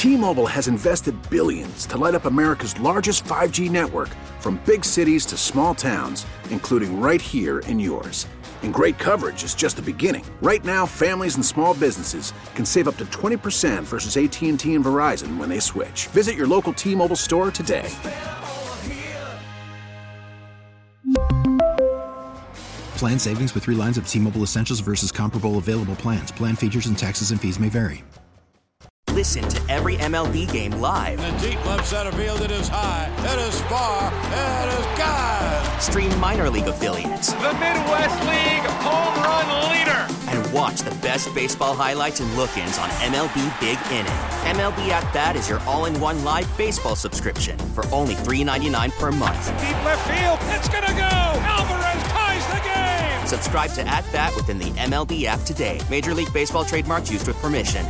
T-Mobile has invested billions to light up America's largest 5G network, from big cities to small towns, including right here in yours. And great coverage is just the beginning. Right now, families and small businesses can save up to 20% versus AT&T and Verizon when they switch. Visit your local T-Mobile store today. Plan savings with 3 lines of T-Mobile Essentials versus comparable available plans. Plan features and taxes and fees may vary. Listen to every MLB game live. In the deep left center field, it is high, it is far, it is gone. Stream minor league affiliates. The Midwest League home run leader. And watch the best baseball highlights and look-ins on MLB Big Inning. MLB At Bat is your all-in-one live baseball subscription for only $3.99 per month. Deep left field, it's gonna go. Alvarez ties the game. Subscribe to At Bat within the MLB app today. Major League Baseball trademarks used with permission.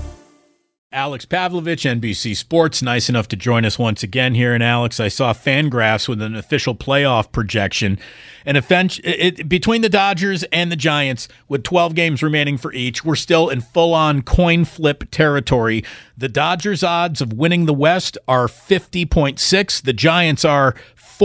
Alex Pavlovich, NBC Sports, nice enough to join us once again here. And Alex, I saw Fangraphs with an official playoff projection. And between the Dodgers and the Giants, with 12 games remaining for each, we're still in full-on coin flip territory. The Dodgers' odds of winning the West are 50.6. The Giants are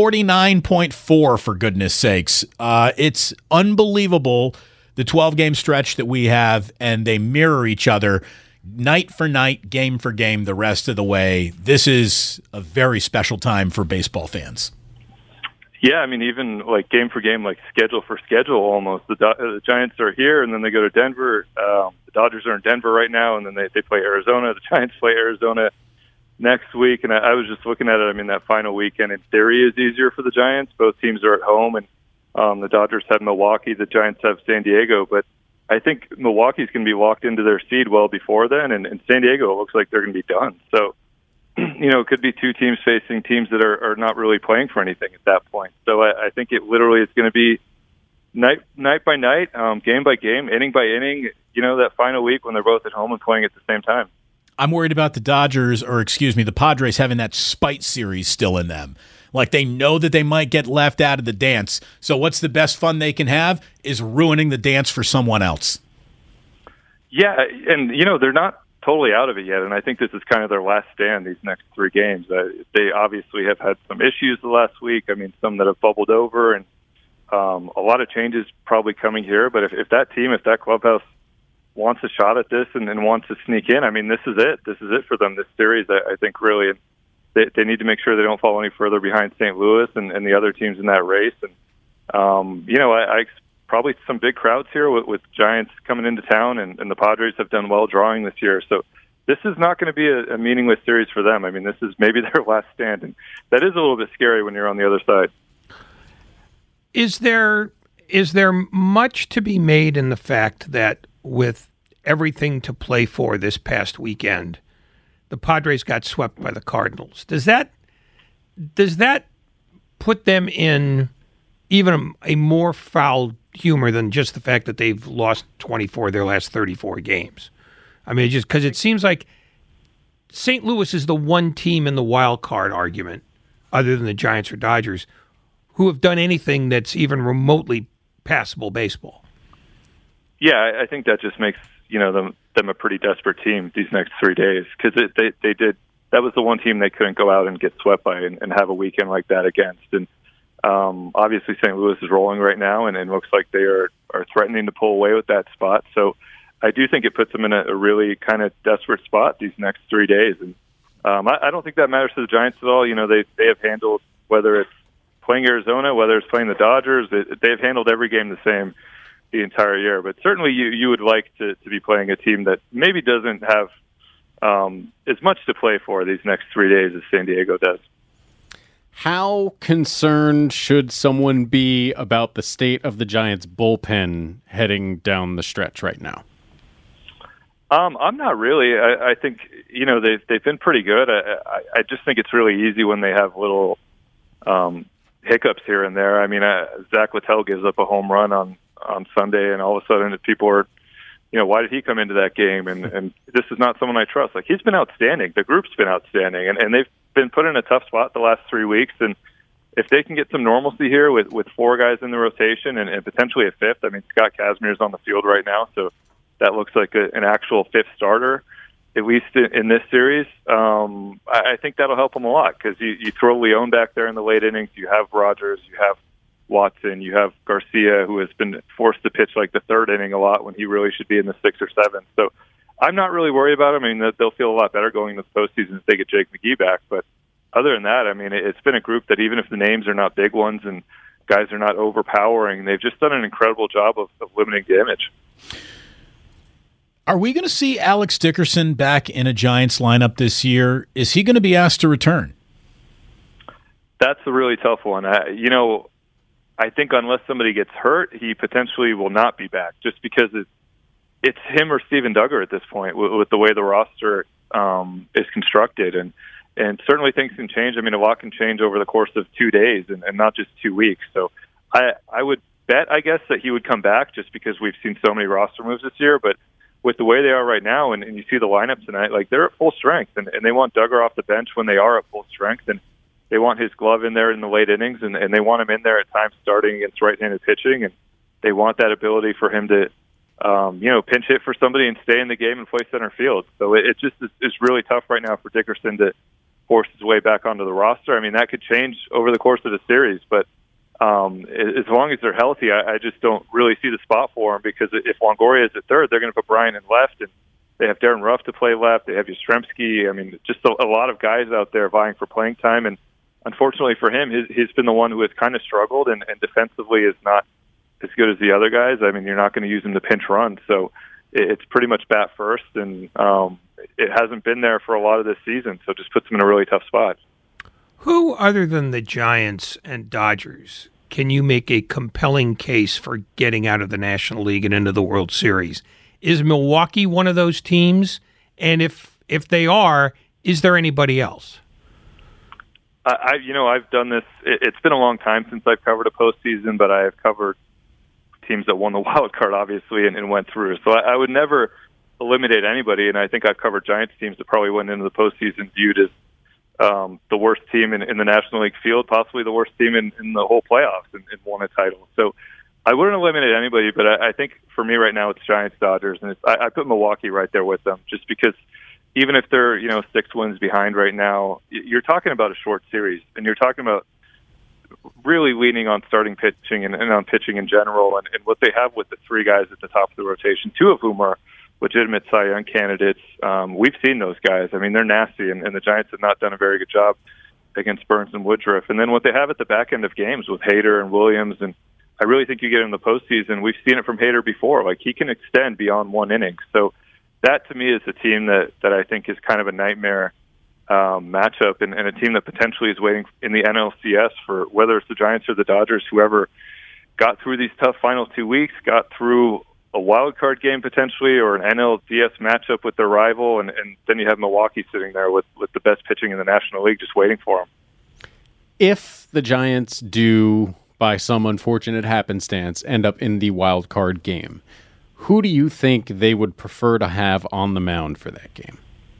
49.4, for goodness sakes. It's unbelievable, the 12-game stretch that we have, and they mirror each other night for night, game for game, the rest of the way. This is a very special time for baseball fans. Yeah, I mean, even like game for game, like schedule for schedule almost. The Giants are here, and then they go to Denver. The Dodgers are in Denver right now, and then they play Arizona. The Giants play Arizona next week. And I was just looking at it. I mean, that final weekend, in theory, is easier for the Giants. Both teams are at home, and the Dodgers have Milwaukee. The Giants have San Diego, but I think Milwaukee's going to be locked into their seed well before then, and San Diego, it looks like they're going to be done. So, it could be two teams facing teams that are not really playing for anything at that point. So I think it literally is going to be night by night, game by game, inning by inning, that final week when they're both at home and playing at the same time. I'm worried about the Padres having that spite series still in them. Like, they know that they might get left out of the dance. So what's the best fun they can have is ruining the dance for someone else. Yeah, and, they're not totally out of it yet, and I think this is kind of their last stand, these next 3 games. They obviously have had some issues the last week. I mean, some that have bubbled over, and a lot of changes probably coming here. But if that clubhouse wants a shot at this and wants to sneak in, I mean, this is it. This is it for them, this series, I think, really. They need to make sure they don't fall any further behind St. Louis and the other teams in that race. And, I probably some big crowds here with Giants coming into town, and the Padres have done well drawing this year. So this is not going to be a meaningless series for them. I mean, this is maybe their last stand, and that is a little bit scary when you're on the other side. Is there much to be made in the fact that with everything to play for this past weekend, the Padres got swept by the Cardinals? Does that put them in even a more foul humor than just the fact that they've lost 24 of their last 34 games? I mean, just because it seems like St. Louis is the one team in the wild card argument, other than the Giants or Dodgers, who have done anything that's even remotely passable baseball. Yeah, I think that just makes them a pretty desperate team these next 3 days, because they did. That was the one team they couldn't go out and get swept by and have a weekend like that against. And obviously St. Louis is rolling right now, and it looks like they are threatening to pull away with that spot. So I do think it puts them in a really kind of desperate spot these next 3 days. And I don't think that matters to the Giants at all. They have handled, whether it's playing Arizona, whether it's playing the Dodgers, they've handled every game the same the entire year. But certainly you would like to be playing a team that maybe doesn't have as much to play for these next 3 days as San Diego does. How concerned should someone be about the state of the Giants' bullpen heading down the stretch right now? I'm not really. I think they've been pretty good. I just think it's really easy when they have little hiccups here and there. I mean, Zach Littell gives up a home run on Sunday, and all of a sudden people are, why did he come into that game? And this is not someone I trust. Like, he's been outstanding. The group's been outstanding, and they've been put in a tough spot the last 3 weeks. And if they can get some normalcy here with 4 guys in the rotation and potentially a fifth, I mean, Scott Kazmir's on the field right now, so that looks like an actual fifth starter. at least in this series. I think that'll help them a lot because you throw Leon back there in the late innings. You have Rogers, you have Watson, you have Garcia, who has been forced to pitch like the third inning a lot when he really should be in the 6th or 7th. So I'm not really worried about them. I mean, they'll feel a lot better going into the postseason if they get Jake McGee back. But other than that, I mean, it's been a group that even if the names are not big ones and guys are not overpowering, they've just done an incredible job of limiting damage. Are we going to see Alex Dickerson back in a Giants lineup this year? Is he going to be asked to return? That's a really tough one. I think unless somebody gets hurt, he potentially will not be back just because it's him or Steven Duggar at this point with the way the roster is constructed. And certainly things can change. I mean, a lot can change over the course of 2 days and not just 2 weeks. So I would bet, I guess, that he would come back just because we've seen so many roster moves this year. But with the way they are right now, and you see the lineup tonight, like they're at full strength, and they want Duggar off the bench when they are at full strength, and they want his glove in there in the late innings, and they want him in there at times starting against right-handed pitching, and they want that ability for him to, pinch hit for somebody and stay in the game and play center field. So it just is really tough right now for Dickerson to force his way back onto the roster. I mean, that could change over the course of the series, but as long as they're healthy, I just don't really see the spot for him because if Longoria is at third, they're going to put Brian in left, and they have Darren Ruff to play left. They have Yastrzemski. I mean, just a lot of guys out there vying for playing time, and unfortunately for him, he's been the one who has kind of struggled and defensively is not as good as the other guys. I mean, you're not going to use him to pinch run, so it's pretty much bat first, and it hasn't been there for a lot of this season, so it just puts him in a really tough spot. Who, other than the Giants and Dodgers, can you make a compelling case for getting out of the National League and into the World Series? Is Milwaukee one of those teams? And if they are, is there anybody else? I've done this. It's been a long time since I've covered a postseason, but I have covered teams that won the wild card, obviously, and went through. So I would never eliminate anybody, and I think I've covered Giants teams that probably went into the postseason viewed as the worst team in the National League field, possibly the worst team in the whole playoffs, and won a title. So I wouldn't eliminate anybody, but I think for me right now it's Giants, Dodgers, and I put Milwaukee right there with them, just because even if they're 6 wins behind right now, you're talking about a short series, and you're talking about really leaning on starting pitching and on pitching in general, and what they have with the 3 guys at the top of the rotation, 2 of whom are legitimate Cy Young candidates. We've seen those guys. I mean, they're nasty, and the Giants have not done a very good job against Burns and Woodruff. And then what they have at the back end of games with Hader and Williams, and I really think you get in the postseason, we've seen it from Hader before. Like, he can extend beyond 1 inning. So that, to me, is a team that I think is kind of a nightmare matchup, and a team that potentially is waiting in the NLCS for whether it's the Giants or the Dodgers, whoever got through these tough final 2 weeks, got through a wild card game potentially, or an NLDS matchup with their rival, and then you have Milwaukee sitting there with the best pitching in the National League just waiting for them. If the Giants do, by some unfortunate happenstance, end up in the wild card game, who do you think they would prefer to have on the mound for that game?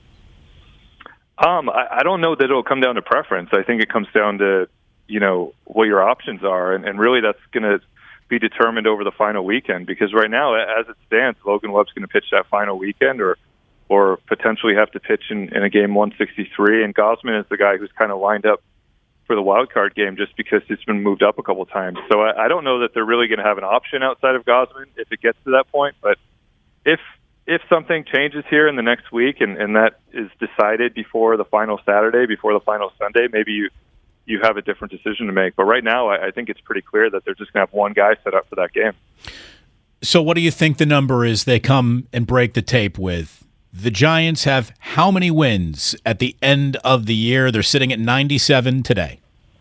I don't know that it'll come down to preference. I think it comes down to, what your options are, and really that's going to be determined over the final weekend, because right now, as it stands, Logan Webb's going to pitch that final weekend or potentially have to pitch in a game 163, and Gausman is the guy who's kind of lined up for the wild card game just because it's been moved up a couple times. So I don't know that they're really going to have an option outside of Gausman if it gets to that point, but if something changes here in the next week and that is decided before the final Saturday, before the final Sunday, maybe you have a different decision to make. But right now, I think it's pretty clear that they're just going to have one guy set up for that game. So what do you think the number is they come and break the tape with? The Giants have how many wins at the end of the year? They're sitting at 97 today.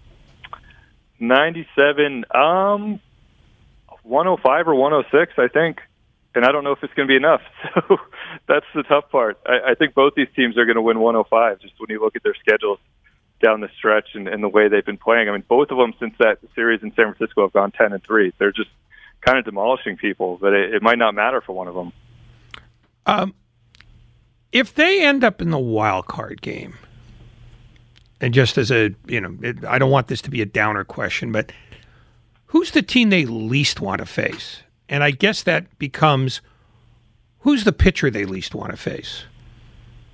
97, 105 or 106, I think. And I don't know if it's going to be enough. So that's the tough part. I think both these teams are going to win 105, just when you look at their schedules down the stretch and the way they've been playing. I mean, both of them since that series in San Francisco have gone 10-3. They're just kind of demolishing people, but it might not matter for one of them. If they end up in the wild card game, and just as I don't want this to be a downer question, but who's the team they least want to face? And I guess that becomes, who's the pitcher they least want to face?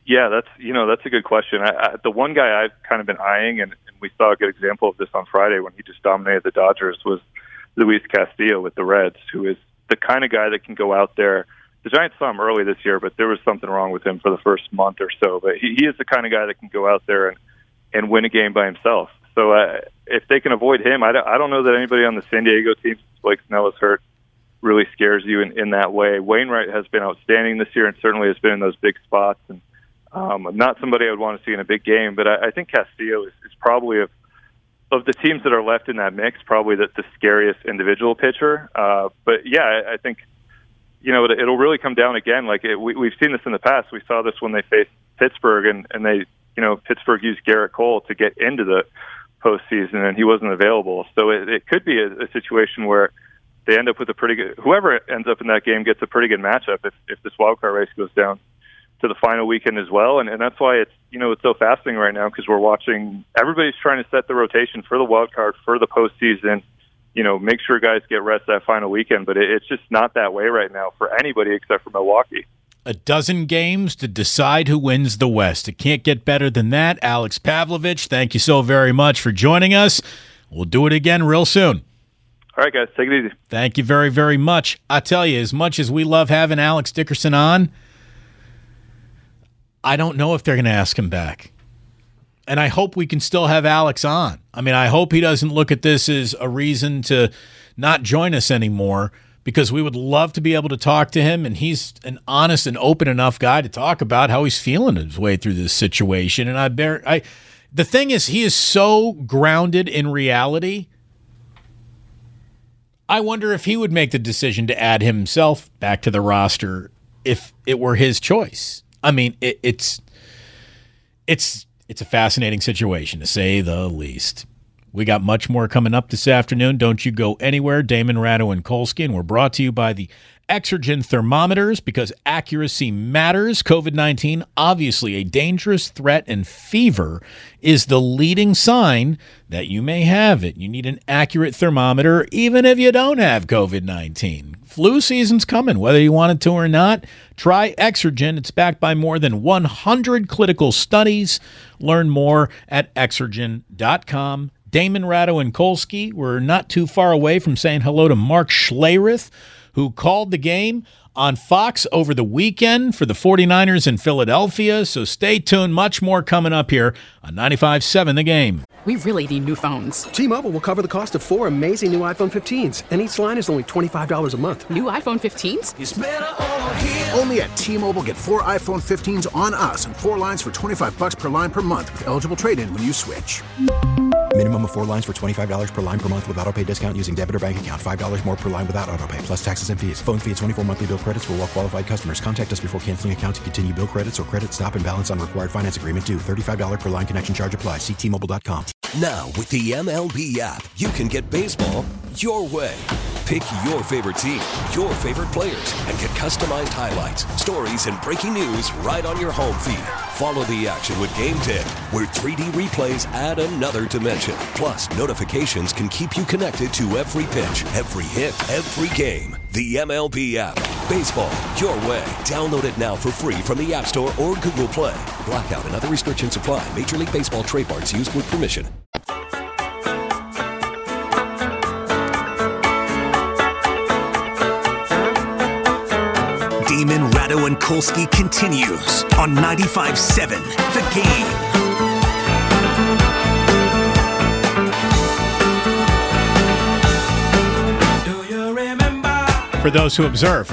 Yeah, that's a good question. The one guy I've kind of been eyeing, and we saw a good example of this on Friday when he just dominated the Dodgers, was Luis Castillo with the Reds, who is the kind of guy that can go out there. The Giants saw him early this year, but there was something wrong with him for the first month or so. But he is the kind of guy that can go out there and win a game by himself. So if they can avoid him, I don't know that anybody on the San Diego team, since Blake Snell is hurt, really scares you in that way. Wainwright has been outstanding this year and certainly has been in those big spots. And not somebody I would want to see in a big game, but I think Castillo is probably of the teams that are left in that mix, probably the scariest individual pitcher. But yeah, I think, it'll really come down again. Like we've seen this in the past. We saw this when they faced Pittsburgh and they, Pittsburgh used Garrett Cole to get into the postseason and he wasn't available. So it could be a situation where they end up with whoever ends up in that game gets a pretty good matchup if this wild card race goes down to the final weekend as well. And that's why it's so fascinating right now, because we're watching, everybody's trying to set the rotation for the wild card, for the postseason, make sure guys get rest that final weekend. But it's just not that way right now for anybody except for Milwaukee. A dozen games to decide who wins the West. It can't get better than that. Alex Pavlovich, thank you so very much for joining us. We'll do it again real soon. All right, guys, take it easy. Thank you very, very much. I tell you, as much as we love having Alex Dickerson on, I don't know if they're going to ask him back. And I hope we can still have Alex on. I mean, I hope he doesn't look at this as a reason to not join us anymore, because we would love to be able to talk to him, and he's an honest and open enough guy to talk about how he's feeling his way through this situation. And the thing is, he is so grounded in reality. I wonder if he would make the decision to add himself back to the roster if it were his choice. I mean, it's a fascinating situation, to say the least. We got much more coming up this afternoon. Don't you go anywhere. Damon Ratto and Kolsky, and we're brought to you by the Exergen thermometers, because accuracy matters. COVID-19, obviously a dangerous threat, and fever is the leading sign that you may have it. You need an accurate thermometer even if you don't have COVID-19. Flu season's coming, whether you want it to or not. Try Exergen. It's backed by more than 100 clinical studies. Learn more at Exergen.com. Damon Ratto and Kolsky. We're not too far away from saying hello to Mark Schlereth, who called the game on Fox over the weekend for the 49ers in Philadelphia. So stay tuned. Much more coming up here on 95.7 The Game. We really need new phones. T-Mobile will cover the cost of 4 amazing new iPhone 15s, and each line is only $25 a month. New iPhone 15s? It's better over here. Only at T-Mobile, get 4 iPhone 15s on us and 4 lines for $25 per line per month with eligible trade-in when you switch. Minimum of 4 lines for $25 per line per month with autopay discount using debit or bank account. $5 more per line without autopay, plus taxes and fees. Phone fee at 24 monthly bill credits for well-qualified customers. Contact us before canceling account to continue bill credits or credit stop and balance on required finance agreement due. $35 per line connection charge applies. See T-Mobile.com. Now, with the MLB app, you can get baseball your way. Pick your favorite team, your favorite players, and get customized highlights, stories, and breaking news right on your home feed. Follow the action with Game 10, where 3D replays add another dimension. Plus, notifications can keep you connected to every pitch, every hit, every game. The MLB app. Baseball your way. Download it now for free from the App Store or Google Play. Blackout and other restrictions apply. Major League Baseball trademarks used with permission. Damon Ratto and Kolsky continues on 95.7 The Game. For those who observe,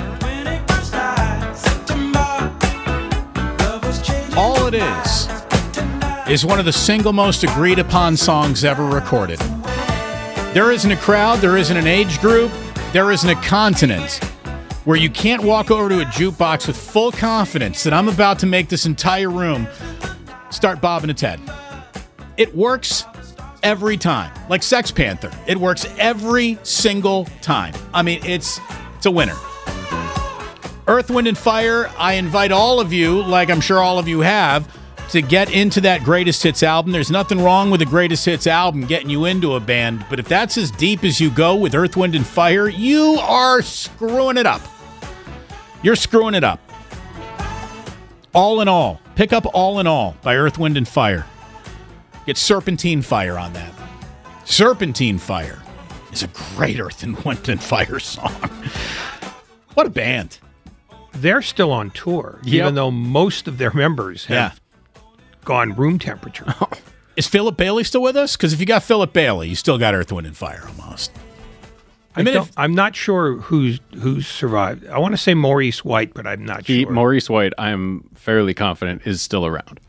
all it is one of the single most agreed upon songs ever recorded. There isn't a crowd, there isn't an age group, there isn't a continent where you can't walk over to a jukebox with full confidence that I'm about to make this entire room start bobbing its head. It works every time. Like Sex Panther. It works every single time. I mean, it's a winner. Earth, Wind, and Fire, I invite all of you, like I'm sure all of you have, to get into that Greatest Hits album. There's nothing wrong with the Greatest Hits album getting you into a band, but if that's as deep as you go with Earth, Wind, and Fire, you are screwing it up. You're screwing it up. All in all, Pick up All in All by Earth, Wind, and Fire. Get Serpentine Fire on that. Serpentine Fire is a great Earth, Wind, and Fire song. What a band. They're still on tour, even though most of their members have gone room temperature. Is Philip Bailey still with us? Because if you got Philip Bailey, you still got Earth, Wind, and Fire almost. I'm not sure who's survived. I want to say Maurice White, but I'm not sure. Maurice White, I'm fairly confident, is still around.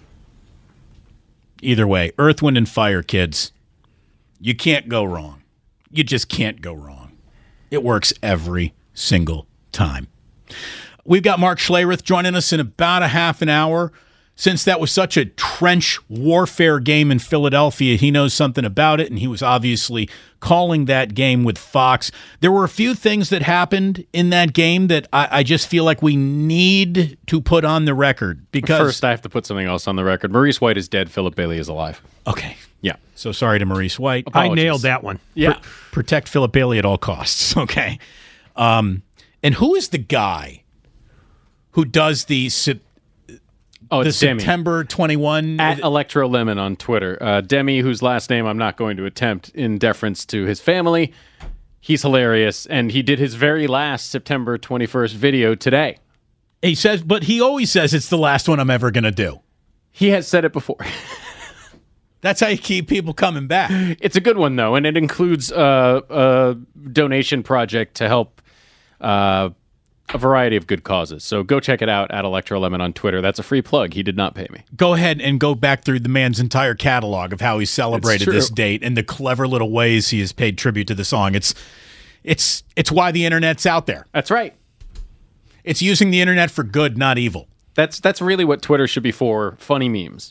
Either way, Earth, Wind, and Fire, kids. You can't go wrong. You just can't go wrong. It works every single time. We've got Mark Schlereth joining us in about a half an hour. Since that was such a trench warfare game in Philadelphia, he knows something about it, and he was obviously calling that game with Fox. There were a few things that happened in that game that I just feel like we need to put on the record. Because first, I have to put something else on the record. Maurice White is dead. Philip Bailey is alive. Okay. Yeah. So sorry to Maurice White. I nailed that one. Yeah. Protect Philip Bailey at all costs. Okay. And who is the guy who does the September 21 at Electro Lemon on Twitter? Demi, whose last name I'm not going to attempt in deference to his family. He's hilarious, and he did his very last September 21st video today. He says, but he always says it's the last one I'm ever going to do. He has said it before. That's how you keep people coming back. It's a good one, though, and it includes a donation project to help a variety of good causes. So go check it out at Electro Lemon on Twitter. That's a free plug. He did not pay me. Go ahead and go back through the man's entire catalog of how he celebrated this date and the clever little ways he has paid tribute to the song. It's why the internet's out there. That's right. It's using the internet for good, not evil. That's really what Twitter should be for, funny memes.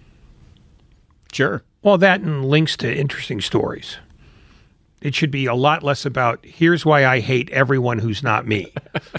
Sure. Well, that and links to interesting stories. It should be a lot less about, here's why I hate everyone who's not me.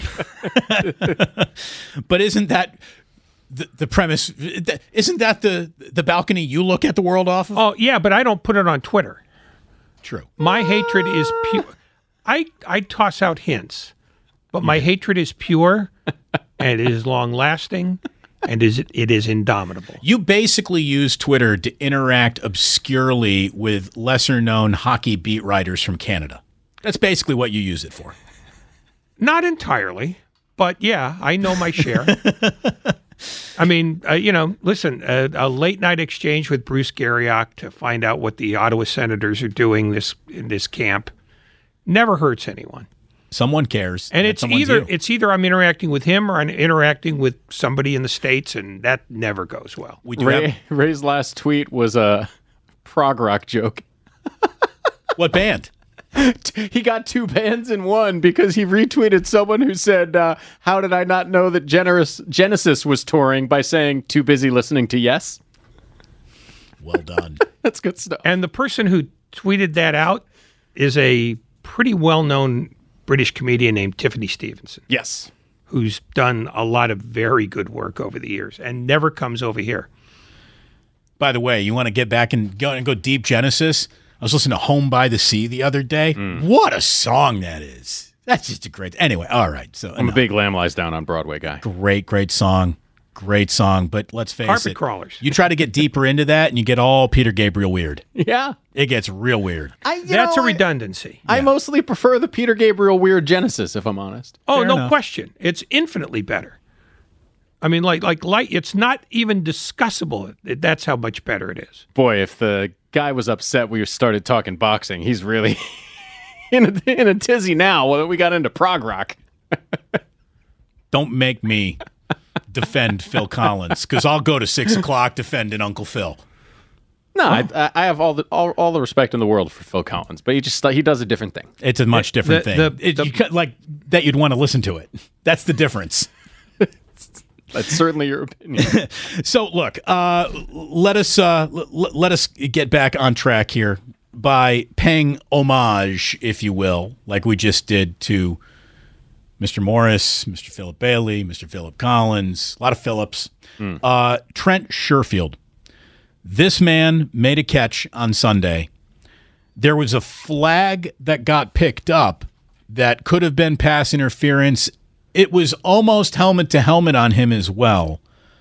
But isn't that the premise? Isn't that the balcony you look at the world off of? Oh, yeah, but I don't put it on Twitter. True. My hatred is pure. I toss out hints, but my hatred is pure, and it is long-lasting, and it is indomitable. You basically use Twitter to interact obscurely with lesser-known hockey beat writers from Canada. That's basically what you use it for. Not entirely, but yeah, I know my share. I mean, listen, a late-night exchange with Bruce Garriock to find out what the Ottawa Senators are doing in this camp never hurts anyone. Someone cares. And it's either I'm interacting with him or I'm interacting with somebody in the States, and that never goes well. Ray's last tweet was a prog rock joke. What band? He got two bands in one because he retweeted someone who said, how did I not know that Genesis was touring, by saying, too busy listening to Yes? Well done. That's good stuff. And the person who tweeted that out is a pretty well-known British comedian named Tiffany Stevenson. Yes. Who's done a lot of very good work over the years and never comes over here. By the way, you want to get back and go deep Genesis? I was listening to Home by the Sea the other day. What a song that is. That's just a great... Anyway, all right. So I'm a big Lamb Lies Down on Broadway guy. Great song. Great song, but let's face Carpet it. Crawlers. You try to get deeper into that and you get all Peter Gabriel weird. Yeah. It gets real weird. That's a redundancy. I mostly prefer the Peter Gabriel weird Genesis, if I'm honest. Oh, Fair no enough. question. It's infinitely better. I mean, like it's not even discussable. That's how much better it is. Boy, if the guy was upset we started talking boxing, he's really in a tizzy now when we got into prog rock. Don't make me defend Phil Collins, because I'll go to 6 o'clock defending Uncle Phil. No, I have all the respect in the world for Phil Collins, but he does a different thing. It's a much different thing. Like that, you'd want to listen to it. That's the difference. That's certainly your opinion. So look, let us get back on track here by paying homage, if you will, like we just did to Mr. Morris, Mr. Philip Bailey, Mr. Philip Collins, a lot of Phillips. Trent Sherfield. This man made a catch on Sunday. There was a flag that got picked up that could have been pass interference. It was almost helmet to helmet on him as well.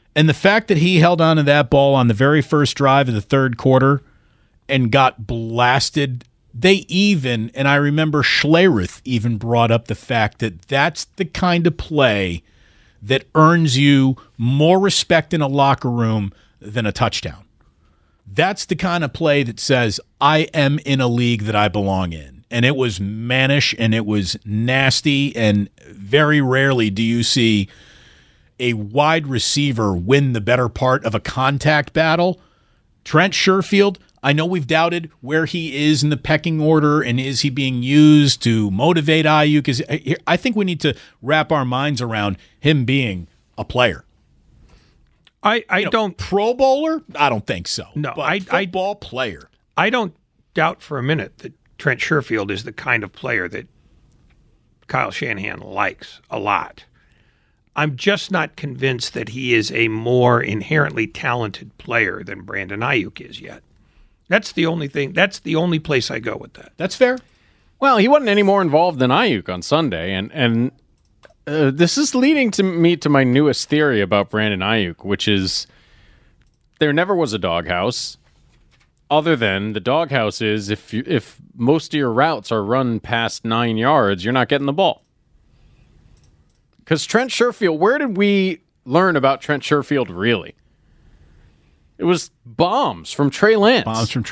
And the fact that he held on to that ball on the very first drive of the third quarter and got blasted, and I remember Schlereth even brought up the fact that that's the kind of play that earns you more respect in a locker room than a touchdown. That's the kind of play that says, I am in a league that I belong in. And it was mannish and it was nasty, and very rarely do you see a wide receiver win the better part of a contact battle. Trent Sherfield, I know we've doubted where he is in the pecking order and is he being used to motivate Aiyuk. I think we need to wrap our minds around him being a player. I don't Pro Bowler? I don't think so. No, but football player. I don't doubt for a minute that Trent Sherfield is the kind of player that Kyle Shanahan likes a lot. I'm just not convinced that he is a more inherently talented player than Brandon Aiyuk is yet. That's the only thing. That's the only place I go with that. That's fair. Well, he wasn't any more involved than Aiyuk on Sunday, and this is leading me to my newest theory about Brandon Aiyuk, which is there never was a doghouse. Other than the doghouse is if most of your routes are run past 9 yards, you're not getting the ball. Because Trent Sherfield, where did we learn about Trent Sherfield really? It was bombs from Trey Lance.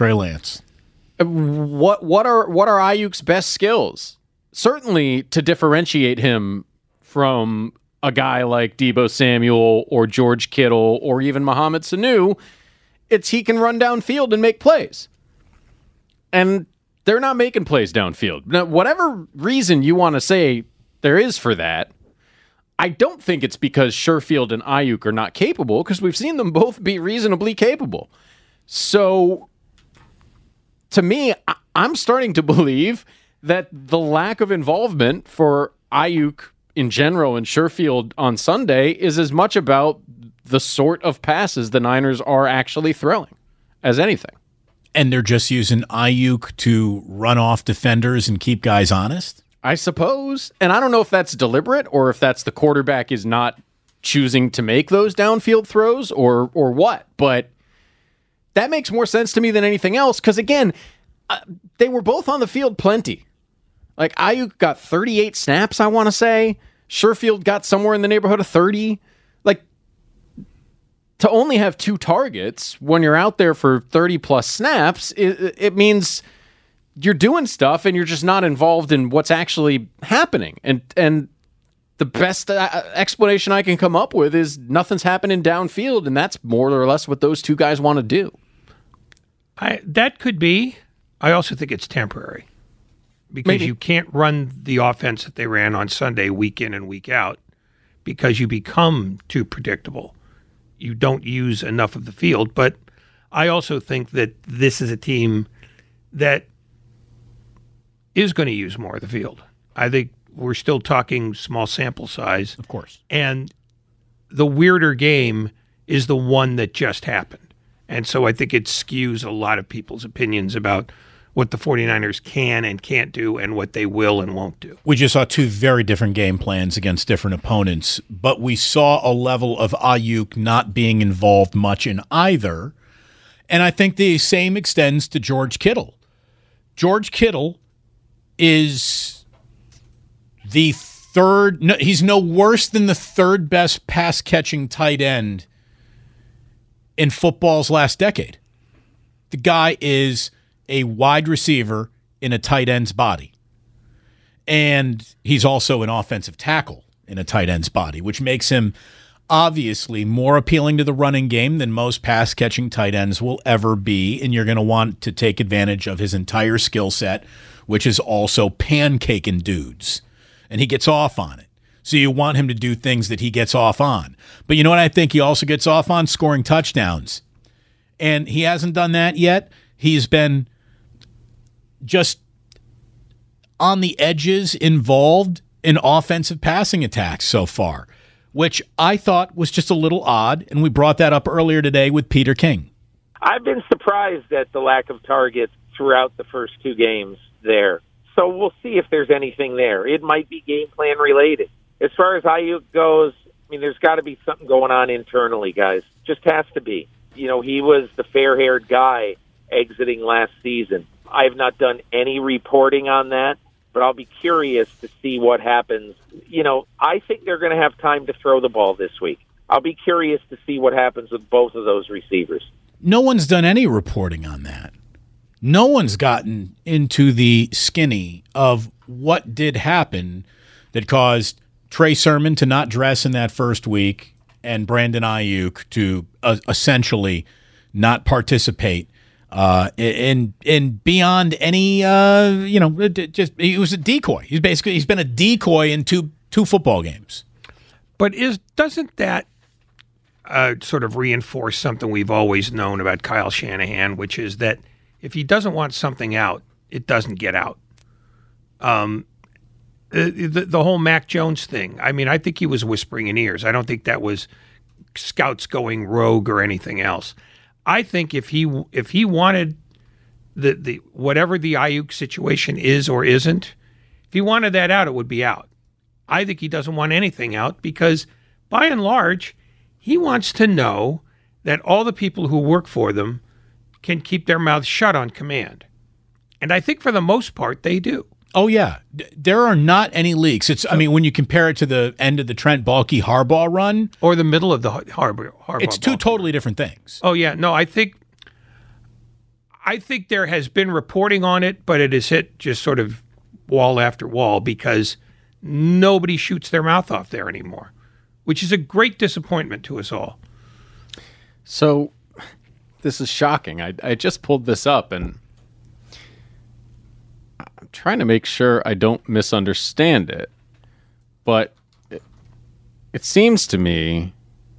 What are Aiyuk's best skills? Certainly to differentiate him from a guy like Deebo Samuel or George Kittle or even Mohamed Sanu, it's he can run downfield and make plays. And they're not making plays downfield. Now, whatever reason you want to say there is for that, I don't think it's because Sherfield and Aiyuk are not capable, because we've seen them both be reasonably capable. So, to me, I'm starting to believe that the lack of involvement for Aiyuk in general and Sherfield on Sunday is as much about the sort of passes the Niners are actually throwing as anything. And they're just using Aiyuk to run off defenders and keep guys honest? I suppose. And I don't know if that's deliberate or if that's the quarterback is not choosing to make those downfield throws or what. But that makes more sense to me than anything else because, again, they were both on the field plenty. Like, Aiyuk got 38 snaps, I want to say. Sherfield got somewhere in the neighborhood of 30. Like, to only have 2 targets when you're out there for 30-plus snaps, it means you're doing stuff and you're just not involved in what's actually happening. And the best explanation I can come up with is nothing's happening downfield, and that's more or less what those two guys want to do. That could be. I also think it's temporary because you can't run the offense that they ran on Sunday week in and week out because you become too predictable. You don't use enough of the field. But I also think that this is a team that is going to use more of the field. I think we're still talking small sample size. Of course. And the weirder game is the one that just happened. And so I think it skews a lot of people's opinions about what the 49ers can and can't do and what they will and won't do. We just saw 2 very different game plans against different opponents, but we saw a level of Aiyuk not being involved much in either. And I think the same extends to George Kittle. George Kittle is the third, no, he's no worse than the third best pass-catching tight end in football's last decade. The guy is a wide receiver in a tight end's body. And he's also an offensive tackle in a tight end's body, which makes him obviously more appealing to the running game than most pass-catching tight ends will ever be, and you're going to want to take advantage of his entire skill set, which is also pancaking dudes. And he gets off on it. So you want him to do things that he gets off on. But you know what I think he also gets off on? Scoring touchdowns. And he hasn't done that yet. He's been just on the edges involved in offensive passing attacks so far, which I thought was just a little odd, and we brought that up earlier today with Peter King. I've been surprised at the lack of targets throughout the first 2 games there. So we'll see if there's anything there. It might be game plan related. As far as Aiyuk goes, I mean, there's got to be something going on internally, guys. Just has to be. You know, he was the fair-haired guy exiting last season. I have not done any reporting on that, but I'll be curious to see what happens. You know, I think they're going to have time to throw the ball this week. I'll be curious to see what happens with both of those receivers. No one's done any reporting on that. No one's gotten into the skinny of what did happen that caused Trey Sermon to not dress in that first week and Brandon Ayuk to essentially not participate in beyond any just he was a decoy. He's been a decoy in two football games. But doesn't that sort of reinforce something we've always known about Kyle Shanahan, which is that if he doesn't want something out, it doesn't get out. The whole Mac Jones thing, I mean, I think he was whispering in ears. I don't think that was scouts going rogue or anything else. I think if he wanted the whatever the Ayuk situation is or isn't, if he wanted that out, it would be out. I think he doesn't want anything out because, by and large, he wants to know that all the people who work for them can keep their mouths shut on command. And I think for the most part, they do. Oh, yeah. There are not any leaks. I mean, when you compare it to the end of the Trent Baalke Harbaugh run. Or the middle of the Harbaugh it's two totally different things. Oh, yeah. No, I think there has been reporting on it, but it has hit just sort of wall after wall because nobody shoots their mouth off there anymore, which is a great disappointment to us all. So this is shocking. I just pulled this up and I'm trying to make sure I don't misunderstand it, but it seems to me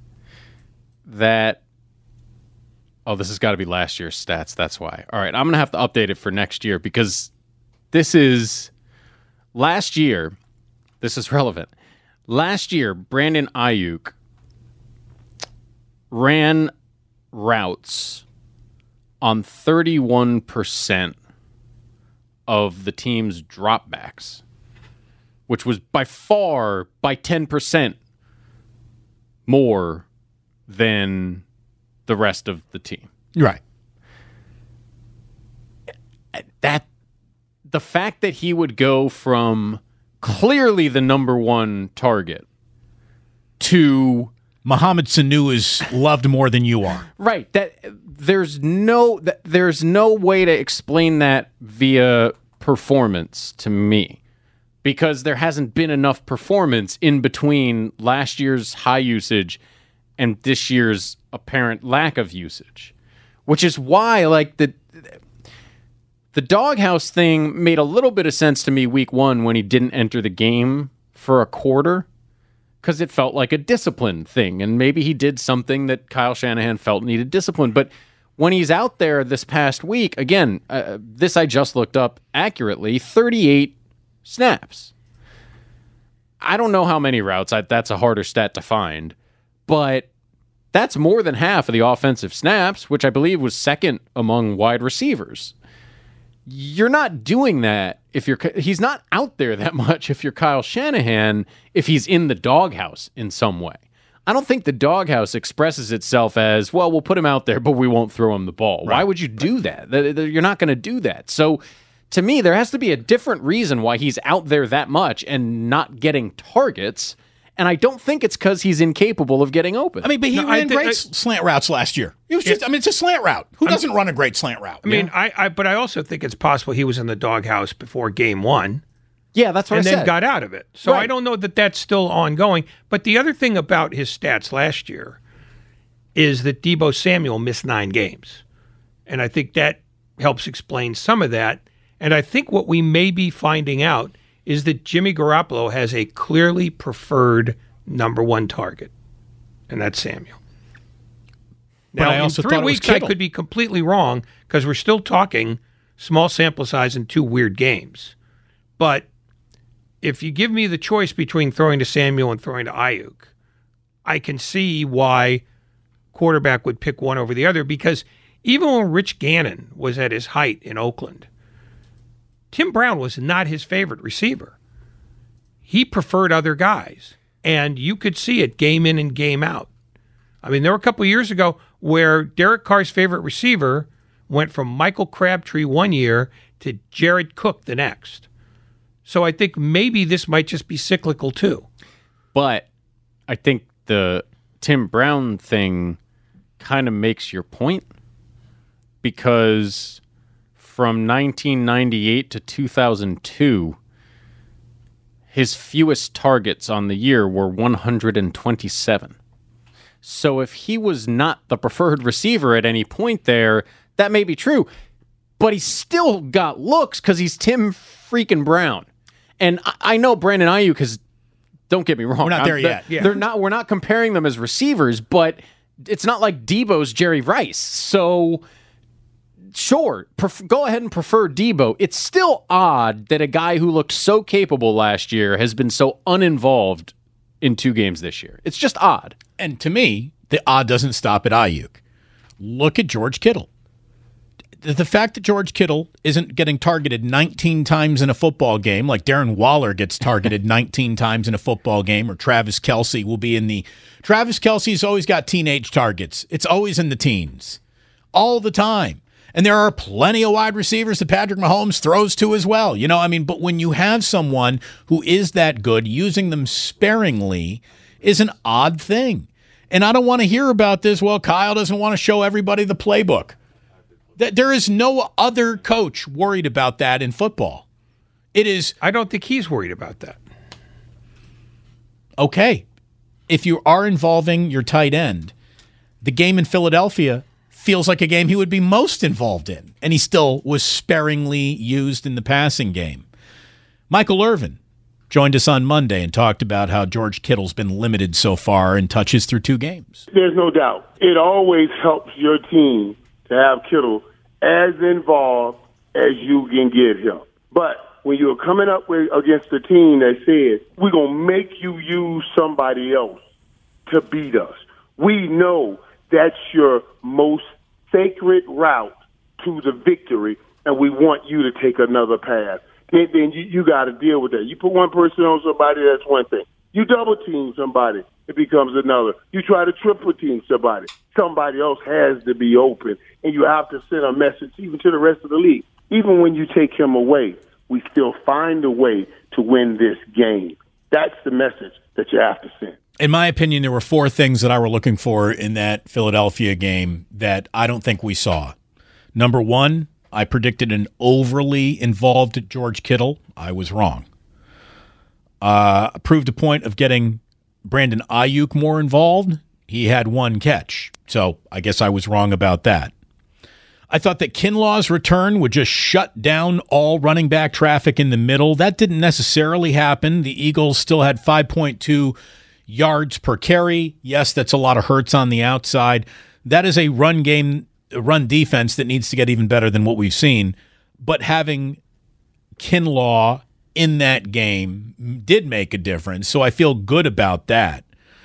that, this has got to be last year's stats. That's why. All right, I'm going to have to update it for next year because this is last year. This is relevant. Last year, Brandon Ayuk ran routes on 31% of the team's dropbacks, which was by 10% more than the rest of the team. Right. That the fact that he would go from clearly the number one target to Mohamed Sanu is loved more than you are. Right. There's no way to explain that via performance to me because there hasn't been enough performance in between last year's high usage and this year's apparent lack of usage, which is why the doghouse thing made a little bit of sense to me week one when he didn't enter the game for a quarter because it felt like a discipline thing. And maybe he did something that Kyle Shanahan felt needed discipline. But when he's out there this past week, again, this I just looked up accurately, 38 snaps. I don't know how many routes. That's a harder stat to find. But that's more than half of the offensive snaps, which I believe was second among wide receivers. You're not doing that he's not out there that much if you're Kyle Shanahan, if he's in the doghouse in some way. I don't think the doghouse expresses itself as, well, we'll put him out there, but we won't throw him the ball. Right. Why would you do that? You're not going to do that. So to me, there has to be a different reason why he's out there that much and not getting targets. And I don't think it's because he's incapable of getting open. I mean, but he ran great slant routes last year. It was just, it's a slant route. Who doesn't run a great slant route? I mean, but I also think it's possible he was in the doghouse before game one. Yeah, that's what I said. And then got out of it. So I don't know that that's still ongoing. But the other thing about his stats last year is that Deebo Samuel missed 9 games. And I think that helps explain some of that. And I think what we may be finding out is that Jimmy Garoppolo has a clearly preferred number one target, and that's Samuel. Now, in 3 weeks, I could be completely wrong because we're still talking small sample size and 2 weird games. But if you give me the choice between throwing to Samuel and throwing to Ayuk, I can see why quarterback would pick one over the other because even when Rich Gannon was at his height in Oakland, Tim Brown was not his favorite receiver. He preferred other guys. And you could see it game in and game out. I mean, there were a couple of years ago where Derek Carr's favorite receiver went from Michael Crabtree one year to Jared Cook the next. So I think maybe this might just be cyclical too. But I think the Tim Brown thing kind of makes your point, because from 1998 to 2002, his fewest targets on the year were 127. So if he was not the preferred receiver at any point there, that may be true. But he's still got looks because he's Tim freaking Brown. And I know Brandon Ayuk, because don't get me wrong, we're not there yet. Yeah. We're not comparing them as receivers, but it's not like Debo's Jerry Rice. So sure, go ahead and prefer Debo. It's still odd that a guy who looked so capable last year has been so uninvolved in 2 games this year. It's just odd. And to me, the odd doesn't stop at Ayuk. Look at George Kittle. The fact that George Kittle isn't getting targeted 19 times in a football game, like Darren Waller gets targeted 19 times in a football game, or Travis Kelce will be in the... Travis Kelce's always got teenage targets. It's always in the teens. All the time. And there are plenty of wide receivers that Patrick Mahomes throws to as well. You know, I mean, but when you have someone who is that good, using them sparingly is an odd thing. And I don't want to hear about this, well, Kyle doesn't want to show everybody the playbook. There is no other coach worried about that in football. It is. I don't think he's worried about that. Okay. If you are involving your tight end, the game in Philadelphia feels like a game he would be most involved in, and he still was sparingly used in the passing game. Michael Irvin joined us on Monday and talked about how George Kittle's been limited so far in touches through 2 games. There's no doubt. It always helps your team to have Kittle as involved as you can get him. But when you're coming up against a team that says, we're going to make you use somebody else to beat us, we know that's your most sacred route to the victory, and we want you to take another pass. Then you got to deal with that. You put one person on somebody, that's one thing. You double team somebody, it becomes another. You try to triple team somebody else has to be open, and you have to send a message even to the rest of the league. Even when you take him away, we still find a way to win this game. That's the message that you have to send. In my opinion, there were 4 things that I were looking for in that Philadelphia game that I don't think we saw. Number 1, I predicted an overly involved George Kittle. I was wrong. Proved a point of getting Brandon Ayuk more involved. He had 1 catch, so I guess I was wrong about that. I thought that Kinlaw's return would just shut down all running back traffic in the middle. That didn't necessarily happen. The Eagles still had 5.2 yards per carry. Yes, that's a lot of Hurts on the outside. That is a run defense that needs to get even better than what we've seen. But having Kinlaw in that game did make a difference, so I feel good about that.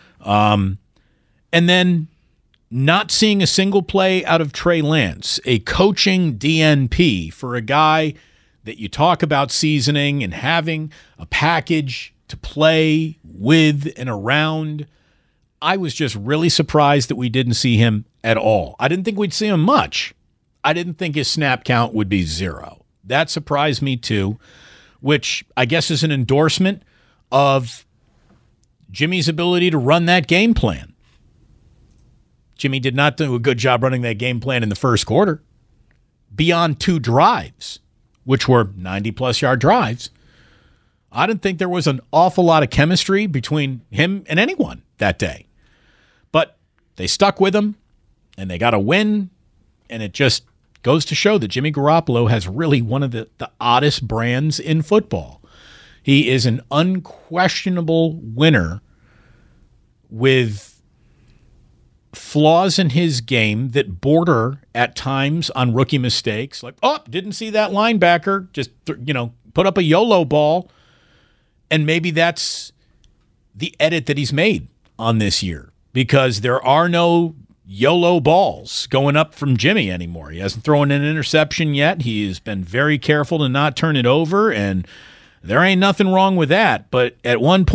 And then not seeing a single play out of Trey Lance, a coaching DNP for a guy that you talk about seasoning and having a package to play with and around. I was just really surprised that we didn't see him at all. I didn't think we'd see him much. I didn't think his snap count would be 0. That surprised me too, which I guess is an endorsement of Jimmy's ability to run that game plan. Jimmy did not do a good job running that game plan in the first quarter. Beyond 2 drives, which were 90-plus yard drives, I didn't think there was an awful lot of chemistry between him and anyone that day. But they stuck with him, and they got a win, and it just goes to show that Jimmy Garoppolo has really one of the oddest brands in football. He is an unquestionable winner with flaws in his game that border at times on rookie mistakes. Like, didn't see that linebacker, just, put up a YOLO ball. And maybe that's the edit that he's made on this year, because there are no YOLO balls going up from Jimmy anymore. He hasn't thrown an interception yet. He's been very careful to not turn it over, and there ain't nothing wrong with that. But at one point,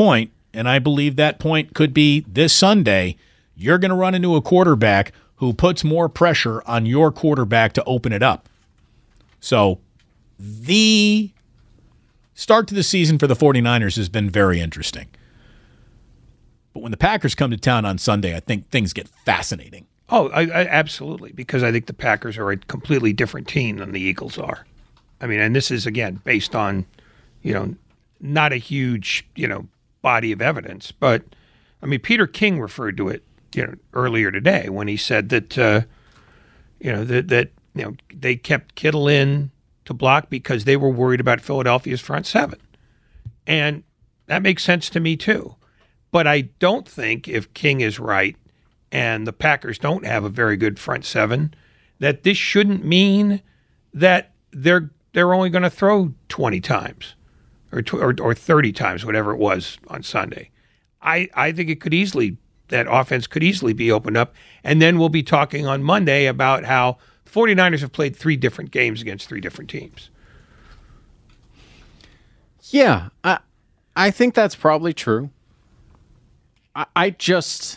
and I believe that point could be this Sunday, you're going to run into a quarterback who puts more pressure on your quarterback to open it up. So the start to the season for the 49ers has been very interesting. But when the Packers come to town on Sunday, I think things get fascinating. Oh, I absolutely, because I think the Packers are a completely different team than the Eagles are. I mean, and this is, again, based on, not a huge, body of evidence. But, I mean, Peter King referred to it, earlier today when he said that, they kept Kittle in to block because they were worried about Philadelphia's front seven. And that makes sense to me, too. But I don't think if King is right and the Packers don't have a very good front seven, that this shouldn't mean that they're only going to throw 20 times or 30 times, whatever it was on Sunday. I think that offense could easily be opened up. And then we'll be talking on Monday about how the 49ers have played 3 different games against 3 different teams. Yeah, I think that's probably true. I guess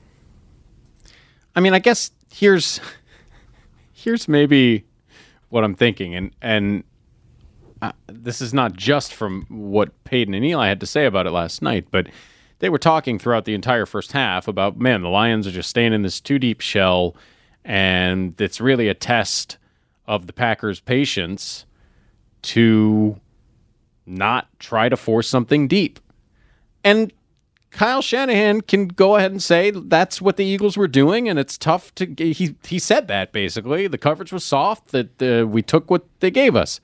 here's maybe what I'm thinking, and this is not just from what Peyton and Eli had to say about it last night, but they were talking throughout the entire first half about, man, the Lions are just staying in this too deep shell, and it's really a test of the Packers' patience to not try to force something deep. And Kyle Shanahan can go ahead and say that's what the Eagles were doing, and it's tough to. He said that basically the coverage was soft, that we took what they gave us.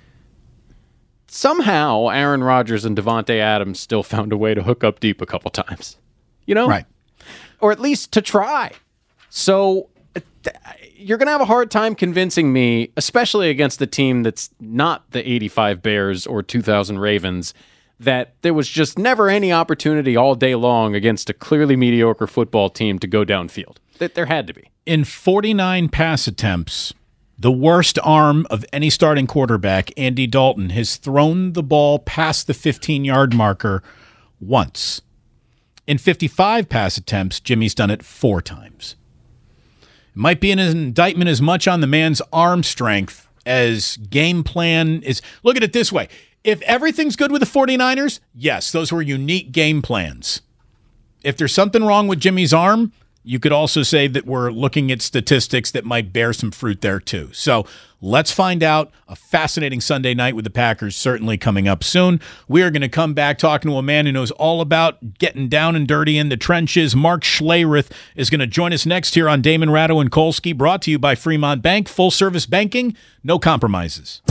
Somehow, Aaron Rodgers and Devontae Adams still found a way to hook up deep a couple times, right, or at least to try. So you're going to have a hard time convincing me, especially against a team that's not the 85 Bears or 2000 Ravens, that there was just never any opportunity all day long against a clearly mediocre football team to go downfield. There had to be. In 49 pass attempts, the worst arm of any starting quarterback, Andy Dalton, has thrown the ball past the 15-yard marker once. In 55 pass attempts, Jimmy's done it 4 times. It might be an indictment as much on the man's arm strength as game plan is. Look at it this way. If everything's good with the 49ers, yes, those were unique game plans. If there's something wrong with Jimmy's arm, you could also say that we're looking at statistics that might bear some fruit there too. So let's find out. A fascinating Sunday night with the Packers certainly coming up soon. We are going to come back talking to a man who knows all about getting down and dirty in the trenches. Mark Schlereth is going to join us next here on Damon Ratto and Kolsky, brought to you by Fremont Bank. Full service banking, no compromises.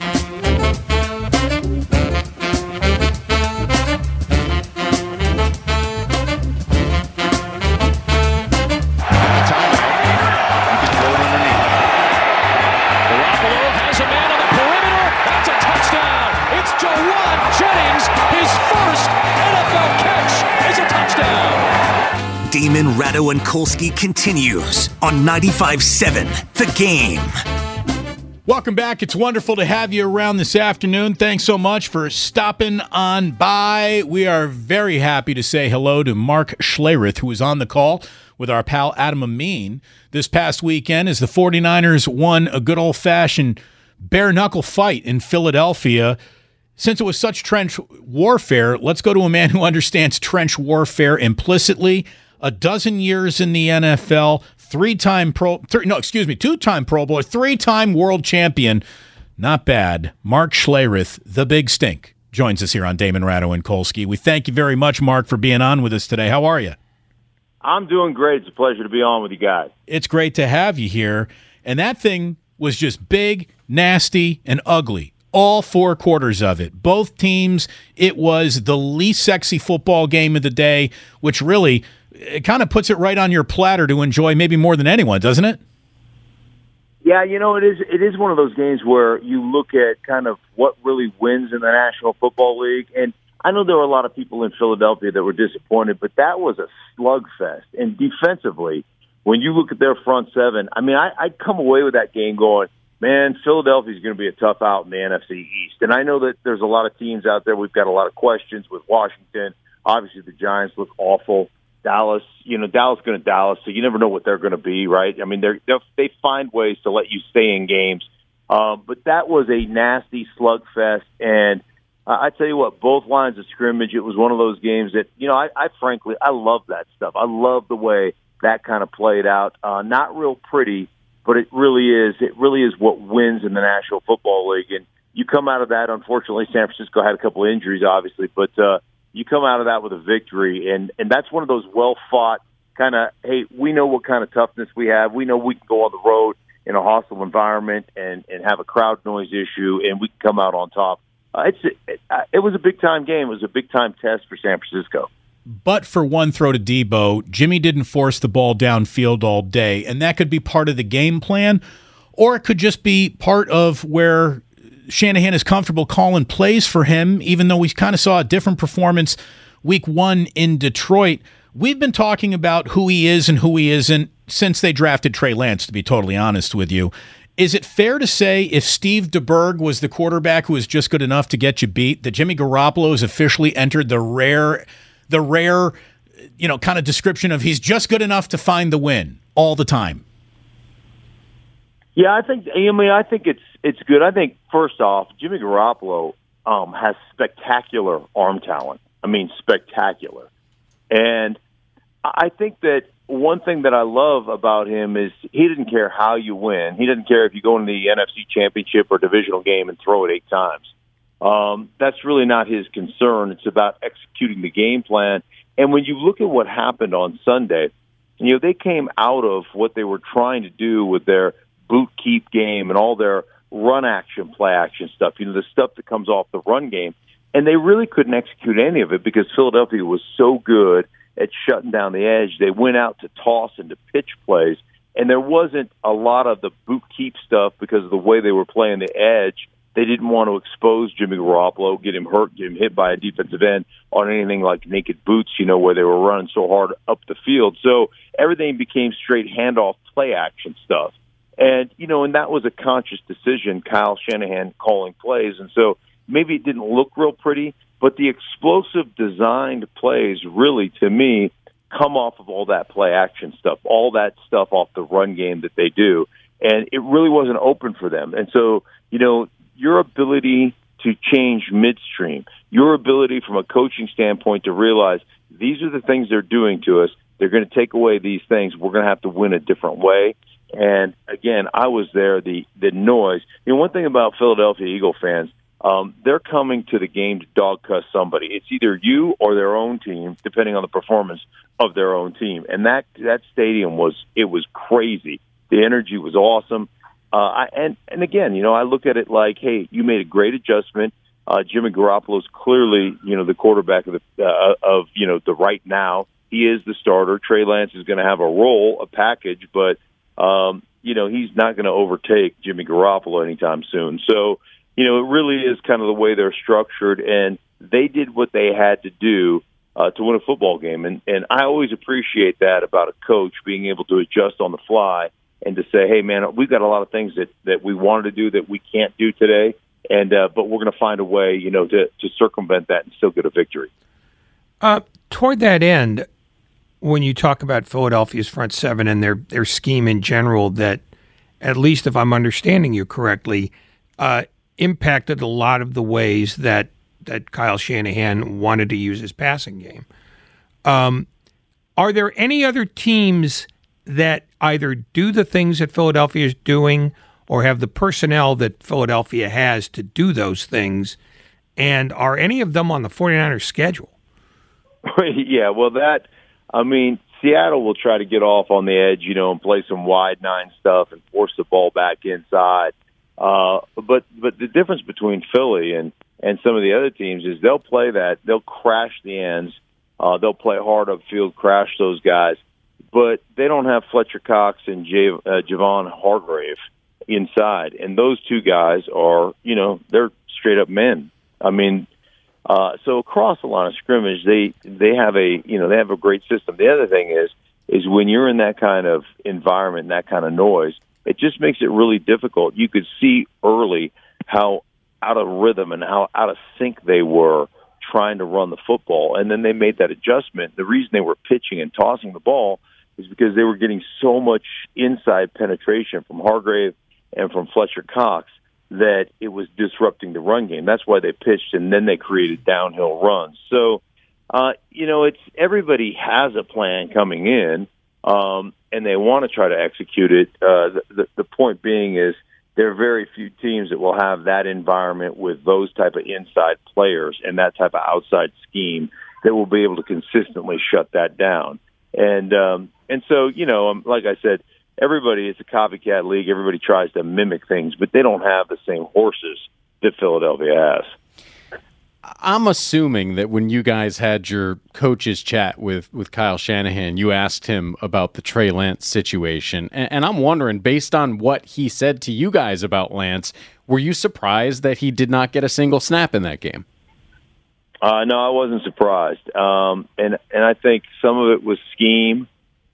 Damon, Ratto, and Kolsky continues on 95.7 The Game. Welcome back. It's wonderful to have you around this afternoon. Thanks so much for stopping on by. We are very happy to say hello to Mark Schlereth, who was on the call with our pal Adam Amin this past weekend as the 49ers won a good old-fashioned bare-knuckle fight in Philadelphia. Since it was such trench warfare, let's go to a man who understands trench warfare implicitly. 12 years in the NFL, 2-time Pro Bowler, 3-time world champion. Not bad. Mark Schlereth, the Big Stink, joins us here on Damon Ratto and Kolsky. We thank you very much, Mark, for being on with us today. How are you? I'm doing great. It's a pleasure to be on with you guys. It's great to have you here. And that thing was just big, nasty, and ugly. All 4 quarters of it. Both teams, it was the least sexy football game of the day, which really, it kind of puts it right on your platter to enjoy maybe more than anyone, doesn't it? Yeah, it is one of those games where you look at kind of what really wins in the National Football League. And I know there were a lot of people in Philadelphia that were disappointed, but that was a slugfest. And defensively, when you look at their front seven, I mean, I'd come away with that game going, man, Philadelphia's going to be a tough out in the NFC East. And I know that there's a lot of teams out there. We've got a lot of questions with Washington. Obviously, the Giants look awful. Dallas going to Dallas, so you never know what they're going to be, right? I mean, they find ways to let you stay in games. But that was a nasty slugfest, and I tell you what, both lines of scrimmage, it was one of those games that, I frankly, I love that stuff. I love the way that kind of played out. Not real pretty, but it really is what wins in the National Football League. And you come out of that, unfortunately, San Francisco had a couple of injuries, obviously, but you come out of that with a victory, and that's one of those well-fought kind of, hey, we know what kind of toughness we have. We know we can go on the road in a hostile environment and have a crowd noise issue, and we can come out on top. It was a big-time game. It was a big-time test for San Francisco. But for one throw to Debo, Jimmy didn't force the ball downfield all day, and that could be part of the game plan, or it could just be part of where Shanahan is comfortable calling plays for him, even though we kind of saw a different performance week 1 in Detroit. We've been talking about who he is and who he isn't since they drafted Trey Lance, to be totally honest with you. Is it fair to say if Steve DeBerg was the quarterback who was just good enough to get you beat, that Jimmy Garoppolo has officially entered the rare, kind of description of he's just good enough to find the win all the time? Yeah, I think it's good. I think, first off, Jimmy Garoppolo has spectacular arm talent. I mean, spectacular. And I think that one thing that I love about him is he didn't care how you win. He doesn't care if you go into the NFC Championship or divisional game and throw it 8 times. That's really not his concern. It's about executing the game plan. And when you look at what happened on Sunday, they came out of what they were trying to do with their boot keep game and all their run action, play action stuff, the stuff that comes off the run game. And they really couldn't execute any of it because Philadelphia was so good at shutting down the edge. They went out to toss and to pitch plays, and there wasn't a lot of the boot keep stuff because of the way they were playing the edge. They didn't want to expose Jimmy Garoppolo, get him hurt, get him hit by a defensive end on anything like naked boots, where they were running so hard up the field. So everything became straight handoff play action stuff. And, and that was a conscious decision, Kyle Shanahan calling plays. And so maybe it didn't look real pretty, but the explosive designed plays really, to me, come off of all that play action stuff, all that stuff off the run game that they do. And it really wasn't open for them. And so, your ability to change midstream, your ability from a coaching standpoint to realize these are the things they're doing to us. They're going to take away these things. We're going to have to win a different way. And again, I was there, the noise. One thing about Philadelphia Eagle fans, they're coming to the game to dog cuss somebody. It's either you or their own team, depending on the performance of their own team. And that stadium was crazy. The energy was awesome. And again, I look at it like, hey, you made a great adjustment. Jimmy Garoppolo is clearly, the quarterback of the right now. He is the starter. Trey Lance is going to have a role, a package, but he's not going to overtake Jimmy Garoppolo anytime soon. So, it really is kind of the way they're structured, and they did what they had to do to win a football game. And I always appreciate that about a coach, being able to adjust on the fly and to say, hey, man, we've got a lot of things that we wanted to do that we can't do today, and but we're going to find a way, to circumvent that and still get a victory. Toward that end, when you talk about Philadelphia's front seven and their scheme in general, that, at least if I'm understanding you correctly, impacted a lot of the ways that Kyle Shanahan wanted to use his passing game. Are there any other teams that either do the things that Philadelphia is doing or have the personnel that Philadelphia has to do those things? And are any of them on the 49ers schedule? Yeah, well, Seattle will try to get off on the edge, and play some wide 9 stuff and force the ball back inside. But the difference between Philly and some of the other teams is they'll play that. They'll crash the ends. They'll play hard upfield, crash those guys. But they don't have Fletcher Cox and Javon Hargrave inside. And those two guys are, they're straight-up men. So across the line of scrimmage, they have a great system. The other thing is when you're in that kind of environment, that kind of noise, it just makes it really difficult. You could see early how out of rhythm and how out of sync they were trying to run the football. And then they made that adjustment. The reason they were pitching and tossing the ball is because they were getting so much inside penetration from Hargrave and from Fletcher Cox that it was disrupting the run game. That's why they pitched, and then they created downhill runs. So, it's everybody has a plan coming in, and they want to try to execute it. The point being is there are very few teams that will have that environment with those type of inside players and that type of outside scheme that will be able to consistently shut that down. And so, like I said, everybody is a copycat league. Everybody tries to mimic things, but they don't have the same horses that Philadelphia has. I'm assuming that when you guys had your coaches chat with Kyle Shanahan, you asked him about the Trey Lance situation. And I'm wondering, based on what he said to you guys about Lance, were you surprised that he did not get a single snap in that game? No, I wasn't surprised. And I think some of it was scheme,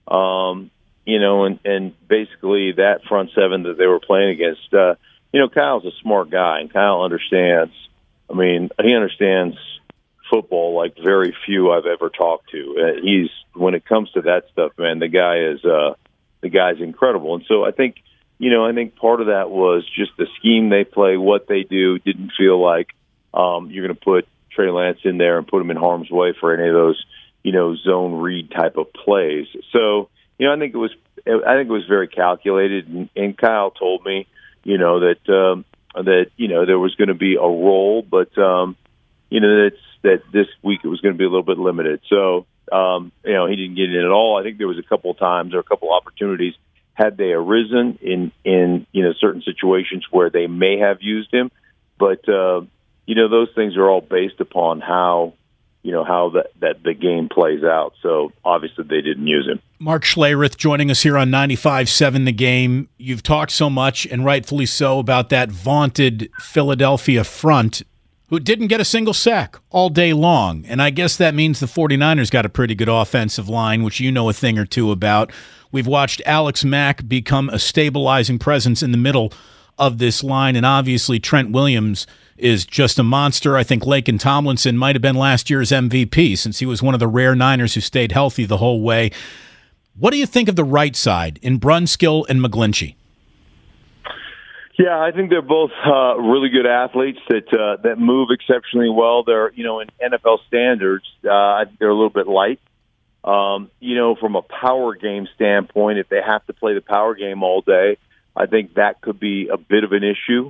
and basically that front seven that they were playing against. Kyle's a smart guy, and Kyle understands. I mean, he understands football like very few I've ever talked to. When it comes to that stuff, man, the guy's incredible. And so I think part of that was just the scheme they play, what they do. Didn't feel like you're going to put Trey Lance in there and put him in harm's way for any of those, zone read type of plays. So, I think it was very calculated. And Kyle told me, that there was going to be a role, but that this week it was going to be a little bit limited. So he didn't get in at all. I think there was a couple of times or a couple of opportunities had they arisen in certain situations where they may have used him, but those things are all based upon how the game plays out. So obviously they didn't use him. Mark Schlereth joining us here on 95.7 The Game. You've talked so much, and rightfully so, about that vaunted Philadelphia front who didn't get a single sack all day long. And I guess that means the 49ers got a pretty good offensive line, which you know a thing or two about. We've watched Alex Mack become a stabilizing presence in the middle of this line, and obviously Trent Williams is just a monster. I think Laken Tomlinson might have been last year's MVP since he was one of the rare Niners who stayed healthy the whole way. What do you think of the right side in Brunskill and McGlinchey? Yeah, I think they're both really good athletes that move exceptionally well. They're, in NFL standards, I think they're a little bit light. From a power game standpoint, if they have to play the power game all day, I think that could be a bit of an issue.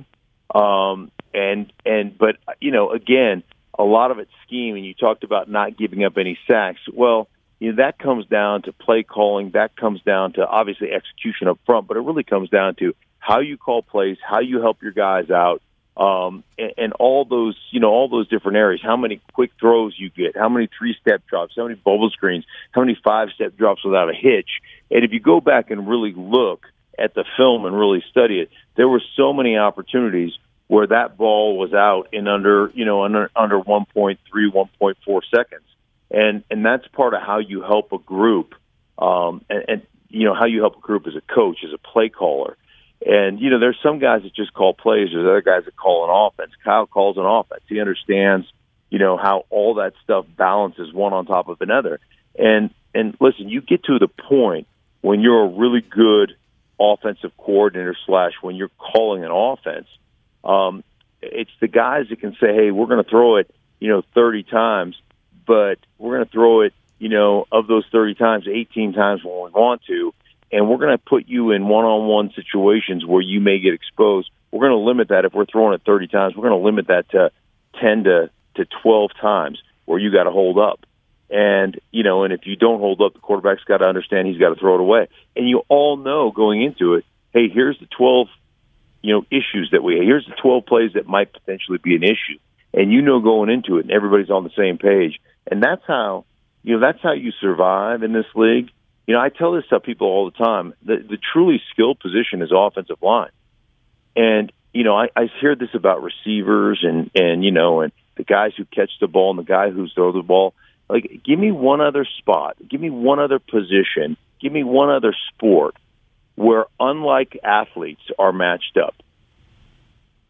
But again, a lot of it's scheme, and you talked about not giving up any sacks. Well, that comes down to play calling. That comes down to obviously execution up front, but it really comes down to how you call plays, how you help your guys out, and all those different areas. How many quick throws you get, how many 3-step drops, how many bubble screens, how many 5-step drops without a hitch. And if you go back and really look at the film and really study it, there were so many opportunities where that ball was out in under 1.3, 1.4 seconds. And that's part of how you help a group, and how you help a group as a coach, as a play caller. And, there's some guys that just call plays. There's other guys that call an offense. Kyle calls an offense. He understands, how all that stuff balances one on top of another. And listen, you get to the point when you're a really good offensive coordinator / when you're calling an offense, it's the guys that can say, hey, we're going to throw it, 30 times, but we're going to throw it, of those 30 times, 18 times when we want to, and we're going to put you in one-on-one situations where you may get exposed. We're going to limit that. If we're throwing it 30 times, we're going to limit that to 10 to 12 times where you got to hold up. And, and if you don't hold up, the quarterback's got to understand he's got to throw it away. And you all know going into it, hey, here's the 12, issues that here's the 12 plays that might potentially be an issue. And going into it, and everybody's on the same page. And that's how you survive in this league. I tell this to people all the time. The truly skilled position is offensive line. And, I hear this about receivers and the guys who catch the ball and the guy who throws the ball. Like, give me one other spot. Give me one other position. Give me one other sport where unlike athletes are matched up.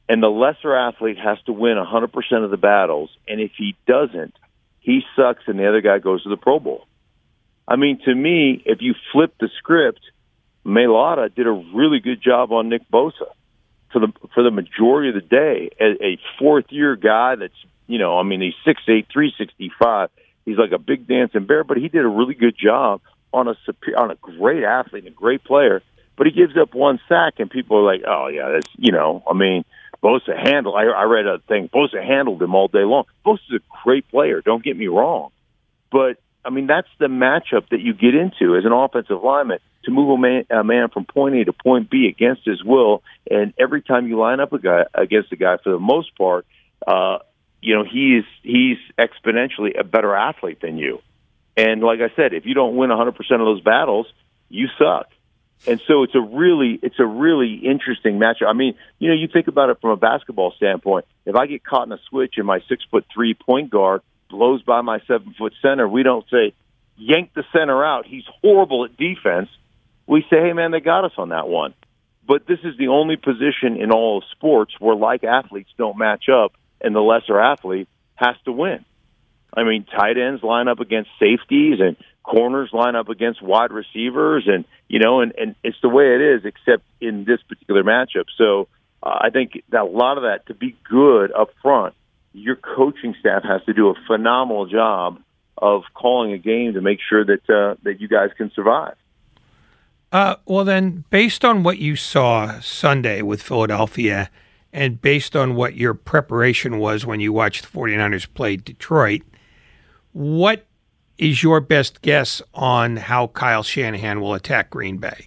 And the lesser athlete has to win 100% of the battles. And if he doesn't, he sucks and the other guy goes to the Pro Bowl. I mean, to me, if you flip the script, Mailata did a really good job on Nick Bosa for the majority of the day. A fourth-year guy that's, he's 6'8", 365. He's like a big dancing bear, but he did a really good job on a great athlete and a great player. But he gives up one sack, and people are like, oh, yeah, that's, Bosa handled. I read a thing. Bosa handled him all day long. Bosa's a great player. Don't get me wrong, but that's the matchup that you get into as an offensive lineman, to move a man from point A to point B against his will. And every time you line up against a guy, for the most part, he's exponentially a better athlete than you. And like I said, if you don't win 100% of those battles, you suck. And so it's a really interesting matchup. You think about it from a basketball standpoint. If I get caught in a switch and my 6'3" point guard blows by my 7-foot center, we don't say, yank the center out, he's horrible at defense. We say, hey, man, they got us on that one. But this is the only position in all of sports where like athletes don't match up and the lesser athlete has to win. Tight ends line up against safeties and corners line up against wide receivers, and it's the way it is, except in this particular matchup. So I think that a lot of that, to be good up front, your coaching staff has to do a phenomenal job of calling a game to make sure that you guys can survive. Well, then, based on what you saw Sunday with Philadelphia and based on what your preparation was when you watched the 49ers play Detroit, what is your best guess on how Kyle Shanahan will attack Green Bay?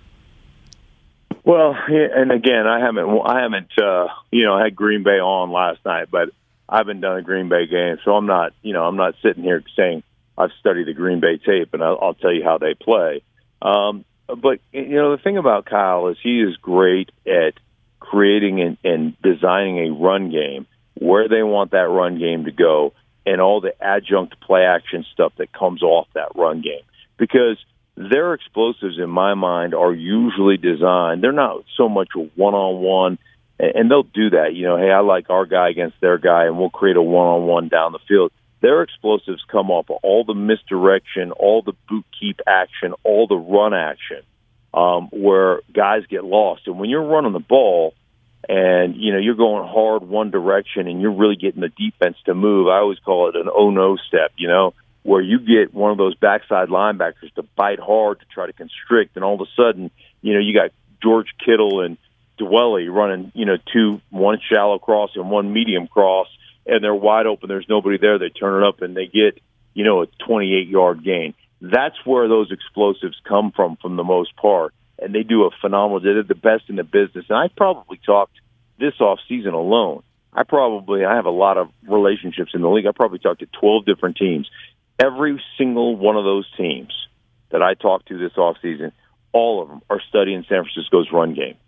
Well, and again, I haven't had Green Bay on last night, but I haven't done a Green Bay game, so I'm not sitting here saying I've studied the Green Bay tape and I'll tell you how they play. But the thing about Kyle is he is great at creating and designing a run game where they want that run game to go, and all the adjunct play action stuff that comes off that run game. Because their explosives, in my mind, are usually designed. They're not so much a one-on-one, and they'll do that. Hey, I like our guy against their guy, and we'll create a one-on-one down the field. Their explosives come off of all the misdirection, all the boot keep action, all the run action, where guys get lost. And when you're running the ball, and, you're going hard one direction and you're really getting the defense to move, I always call it an oh-no step, where you get one of those backside linebackers to bite hard to try to constrict, and all of a sudden, you got George Kittle and Dwelly running, one shallow cross and one medium cross, and they're wide open. There's nobody there. They turn it up and they get, a 28-yard gain. That's where those explosives come from the most part. And they do a phenomenal. They're the best in the business. And I probably talked this offseason alone. I have a lot of relationships in the league. I probably talked to 12 different teams. Every single one of those teams that I talked to this offseason, all of them are studying San Francisco's run game.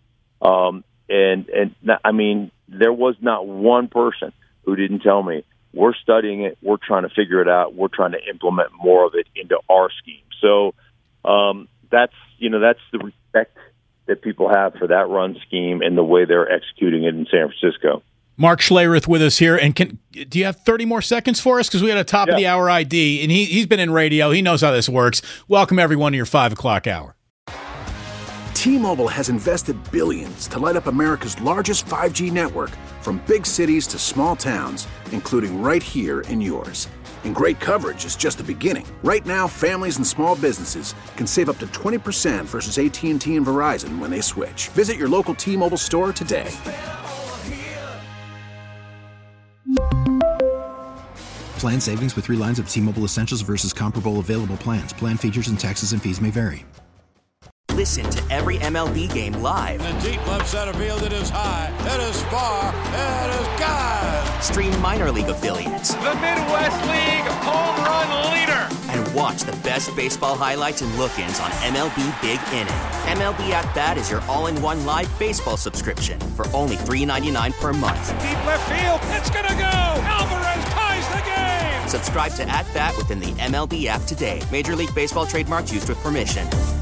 There was not one person who didn't tell me, we're studying it, we're trying to figure it out, we're trying to implement more of it into our scheme. So that's the respect that people have for that run scheme and the way they're executing it in San Francisco. Mark Schlereth with us here, and do you have 30 more seconds for us? Because we had a top of the hour ID, and he's been in radio. He knows how this works. Welcome everyone to your 5 o'clock hour. T-Mobile has invested billions to light up America's largest 5G network, from big cities to small towns, including right here in yours. And great coverage is just the beginning. Right now, families and small businesses can save up to 20% versus AT&T and Verizon when they switch. Visit your local T-Mobile store today. Plan savings with 3 lines of T-Mobile Essentials versus comparable available plans. Plan features and taxes and fees may vary. Listen to every MLB game live. In the deep left center field, it is high, it is far, it is gone. Stream minor league affiliates. The Midwest League home run leader. And watch the best baseball highlights and look-ins on MLB Big Inning. MLB At Bat is your all-in-one live baseball subscription for only $3.99 per month. Deep left field, it's gonna go. Alvarez ties the game. Subscribe to At Bat within the MLB app today. Major League Baseball trademarks used with permission.